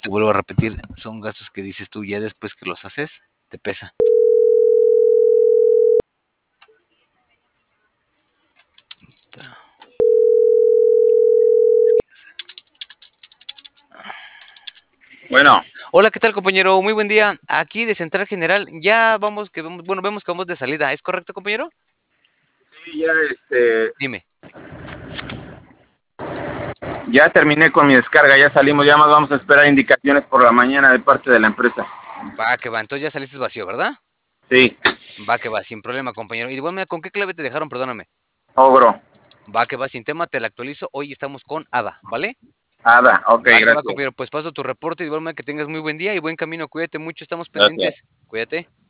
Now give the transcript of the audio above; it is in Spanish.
te vuelvo a repetir, son gastos que dices tú ya después que los haces, te pesa. Bueno. Hola, ¿qué tal, compañero? Muy buen día. Aquí de Central General, ya vamos vemos que vamos de salida. ¿Es correcto, compañero? Sí, ya Dime. ya terminé con mi descarga, ya salimos, ya más vamos a esperar indicaciones por la mañana de parte de la empresa. Va, que va. Entonces ya saliste vacío, ¿verdad? Sí. Va, que va, sin problema, compañero. Y de igual manera, ¿con qué clave te dejaron? Perdóname. Ogro. Va, que va, sin tema, te la actualizo. Hoy estamos con Ada, ¿vale? Ada, ok, Va, que va, gracias. compañero. Pues paso tu reporte y de igual manera que tengas muy buen día y buen camino. Cuídate mucho, estamos Gracias. pendientes. Cuídate.